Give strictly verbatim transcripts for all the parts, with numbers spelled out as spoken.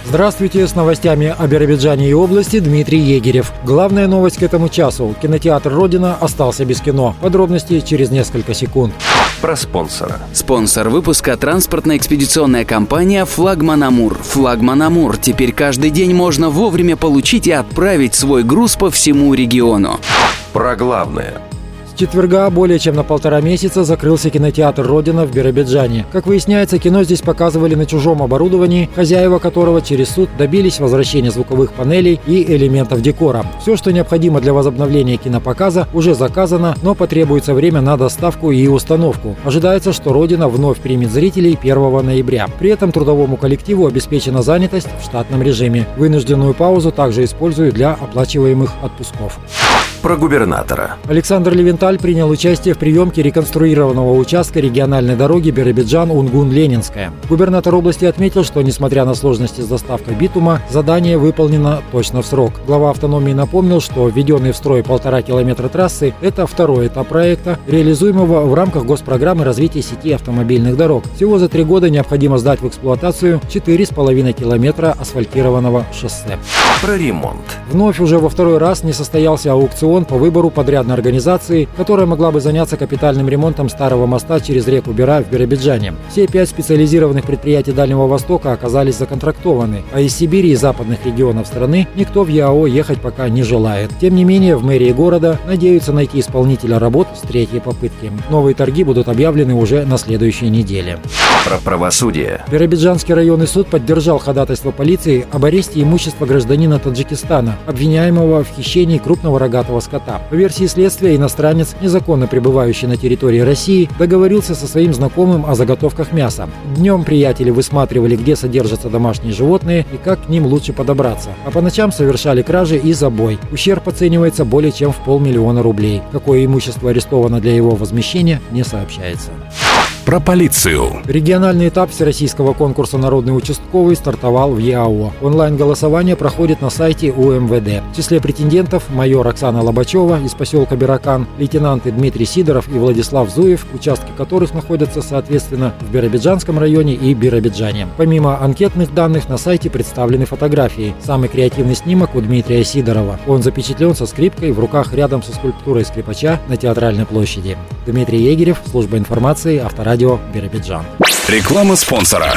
Здравствуйте, с новостями о Биробиджане и области Дмитрий Егерев. Главная новость к этому часу. Кинотеатр «Родина» остался без кино. Подробности через несколько секунд. Про спонсора. Спонсор выпуска – транспортно-экспедиционная компания «Флагман Амур». «Флагман Амур» теперь каждый день можно вовремя получить и отправить свой груз по всему региону. Про главное. С четверга более чем на полтора месяца закрылся кинотеатр «Родина» в Биробиджане. Как выясняется, кино здесь показывали на чужом оборудовании, хозяева которого через суд добились возвращения звуковых панелей и элементов декора. Все, что необходимо для возобновления кинопоказа, уже заказано, но потребуется время на доставку и установку. Ожидается, что «Родина» вновь примет зрителей первого ноября. При этом трудовому коллективу обеспечена занятость в штатном режиме. Вынужденную паузу также используют для оплачиваемых отпусков. Про губернатора. Александр Левенталь принял участие в приемке реконструированного участка региональной дороги Биробиджан-Унгун-Ленинская. Губернатор области отметил, что, несмотря на сложности с доставкой битума, задание выполнено точно в срок. Глава автономии напомнил, что введенный в строй полтора километра трассы – это второй этап проекта, реализуемого в рамках госпрограммы развития сети автомобильных дорог. Всего за три года необходимо сдать в эксплуатацию четыре с половиной километра асфальтированного шоссе. Про ремонт. Вновь уже во второй раз не состоялся аукцион по выбору подрядной организации, которая могла бы заняться капитальным ремонтом старого моста через реку Бира в Биробиджане. Все пять специализированных предприятий Дальнего Востока оказались законтрактованы, а из Сибири и западных регионов страны никто в ЯО ехать пока не желает. Тем не менее, в мэрии города надеются найти исполнителя работ с третьей попытки. Новые торги будут объявлены уже на следующей неделе. Про правосудие. Биробиджанский районный суд поддержал ходатайство полиции об аресте имущества гражданина Таджикистана, обвиняемого в хищении крупного рогатого скота. По версии следствия, иностранец, незаконно пребывающий на территории России, договорился со своим знакомым о заготовках мяса. Днем приятели высматривали, где содержатся домашние животные и как к ним лучше подобраться. А по ночам совершали кражи и забой. Ущерб оценивается более чем в полмиллиона рублей. Какое имущество арестовано для его возмещения, не сообщается. Про полицию. Региональный этап всероссийского конкурса «Народный участковый» стартовал в ЯО. Онлайн-голосование проходит на сайте У Эм Вэ Дэ. В числе претендентов майор Оксана Лобачева из поселка Биракан, лейтенанты Дмитрий Сидоров и Владислав Зуев, участки которых находятся, соответственно, в Биробиджанском районе и Биробиджане. Помимо анкетных данных на сайте представлены фотографии. Самый креативный снимок у Дмитрия Сидорова. Он запечатлен со скрипкой в руках рядом со скульптурой скрипача на Театральной площади. Дмитрий Егерев, служба информации, Авторадио. Радио Биробиджан. Реклама спонсора.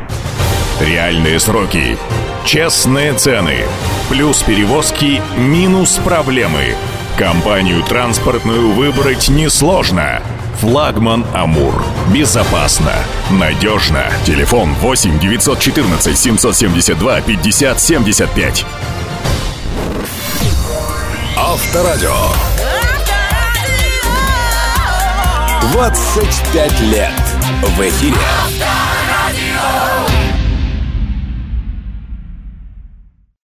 Реальные сроки, честные цены, плюс перевозки, минус проблемы. Компанию транспортную выбрать несложно. Флагман Амур. Безопасно, надежно. Телефон восемь девятьсот четырнадцать семьсот семьдесят два пятьдесят семьдесят пять. Авторадио. двадцать пять лет в эфире.